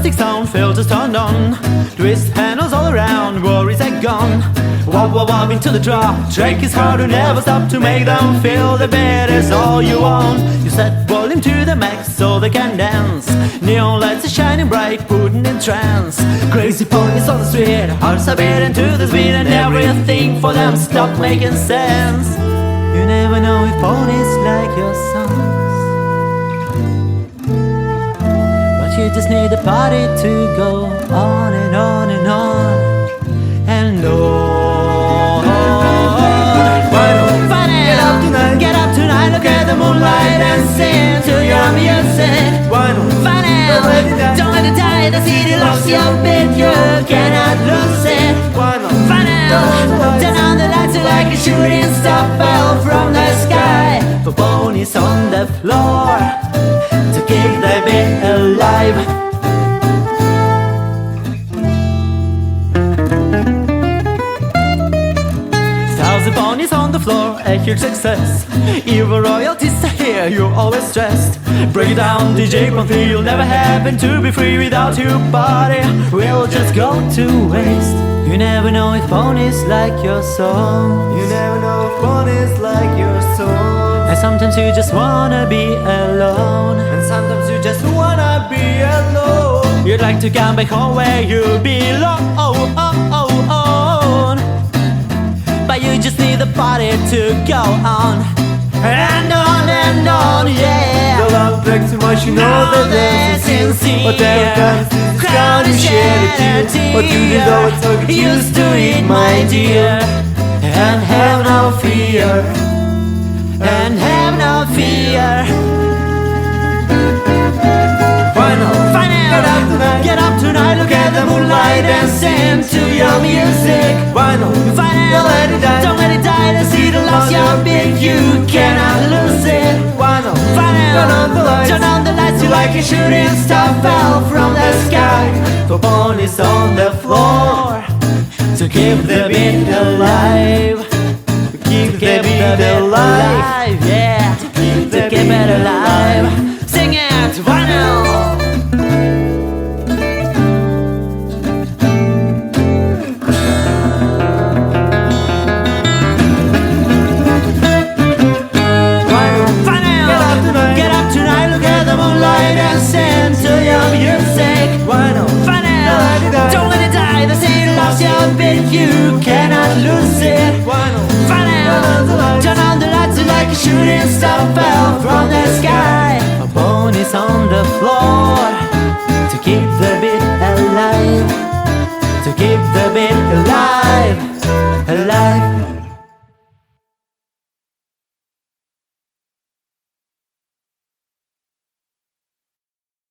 plastic sound, filters turned on. Twist handles all around, worries are gone. Wop wop wop into the drop. Drake is hard to never stop to make them feel the beat is all you want. You set volume to the max so they can dance. Neon lights are shining bright, putting in trance. Crazy ponies on the street, hearts are beating to the beat, and everything for them stop making sense. You never know if ponies like your songs, but you just need the party to go on and on and on and on. Get up tonight, look at the moonlight and sing to your music. Find out, don't let it die. The city loves your beat, you cannot lose it. Find out, turn on the lights like a shooting star fell from the sky. For ponies on the floor to keep the beat alive. Thousand ponies on the floor, a huge success. Even royalties are here, you're always stressed. Break it down, DJ Panthy, you'll never happen to be free without your body. We'll just go to waste. You never know if ponies like your song. You never know if ponies like your song. And sometimes you just wanna be alone. And sometimes you just wanna be alone. You'd like to come back home where you belong. But you just need the party to go on and on and on, yeah. The love back too much, you know that that's sincere. But every time it's gone and shed a tear. But you didn't know it's what you used to eat, my dear. And have no fear, and have no fear. Get up tonight, look at the moonlight and sing to your music. Don't let it die, the city loves your beat, you cannot lose it. Turn on the lights, you like a shooting star fell from the sky. For ponies on the floor to keep the beat alive. keep the beat alive. Yeah, to keep it alive. Sing it, vinyl. You cannot lose it. Turn on the lights like a shooting star fell from the sky. A pony's on the floor to keep the beat